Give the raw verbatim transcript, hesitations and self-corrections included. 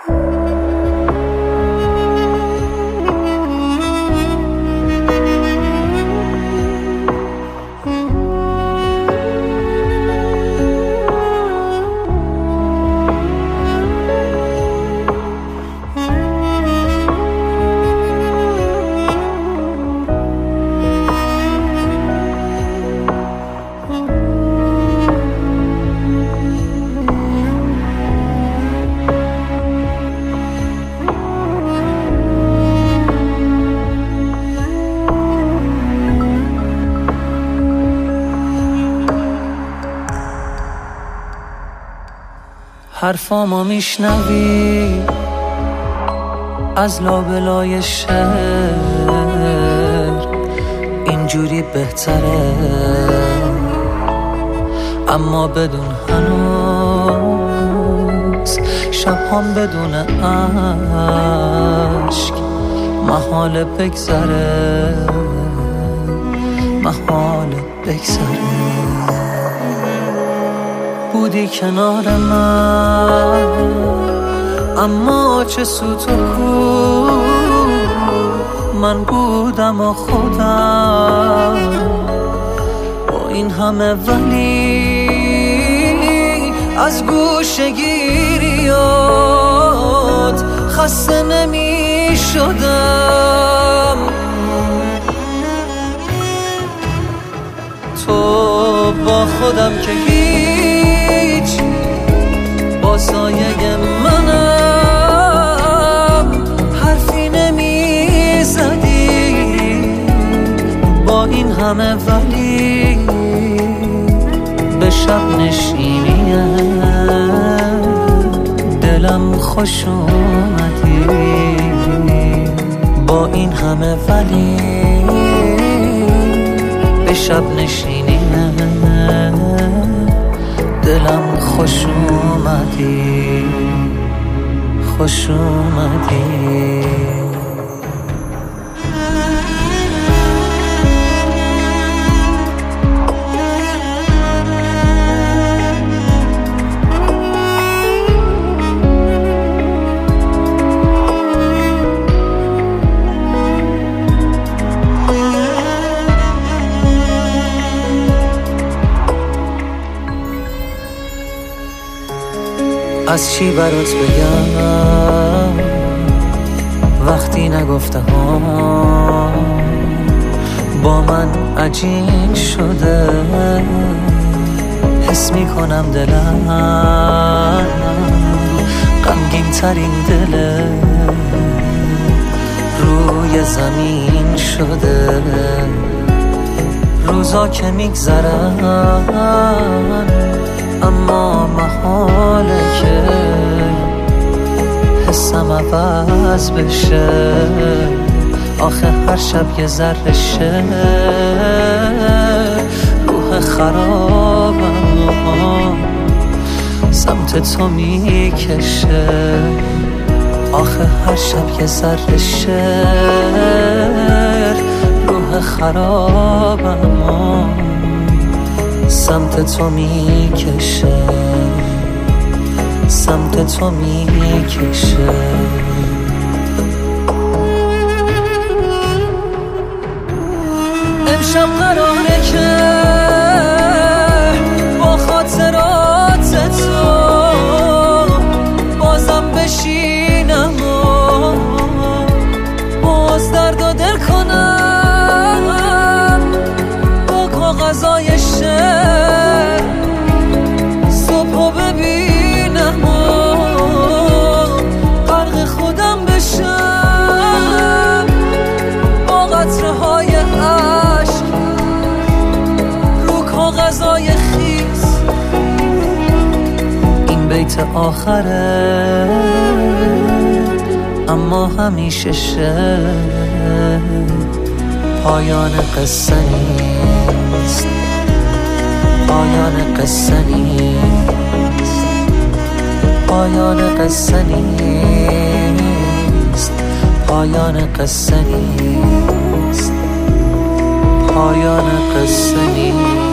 حرفامو میشنوی از لابلای شهر، اینجوری بهتره، اما بدون هنوز شبهام بدون عشق محال بگذره، محال بگذره. بودی کنار من اما چه سوت و کو، من بودم و خودم با این همه ولی از گوشه‌گیریات خسته نمی شدم. تو با خودم که هیچ، با سایه منم حرفی نمی زدی، با این همه ولی به شب نشینی دلم خوش اومدی، با این همه ولی به شب نشینی دلم خوش اومدی، خوش اومدی. از چی برات بگم وقتی نگفته ها با من عجین شده، حس میکنم دلم غمگین ترین دل روی زمین شده. روزا که میگذرن اما محاله که حسم عوض بشه، آخه هر شب یه ذره شه روح خرابم سمت تو میکشه، آخه هر شب یه ذره شه روح خرابم سمت تو میکشه، سمت تو میکشه. امشب قراره که با خاطرات تو بازم بشینم و باز درد و دل کنم با کاغذای شعر، صبحو ببینم و غرق خودم بشم با قطره های عشق رو کاغذای خیس. این بیت آخره اما همیشه شه پایان قصه نیست، پایان قصه نیست، پایان قصه نیست، پایان قصه نیست، پایان قصه نیست.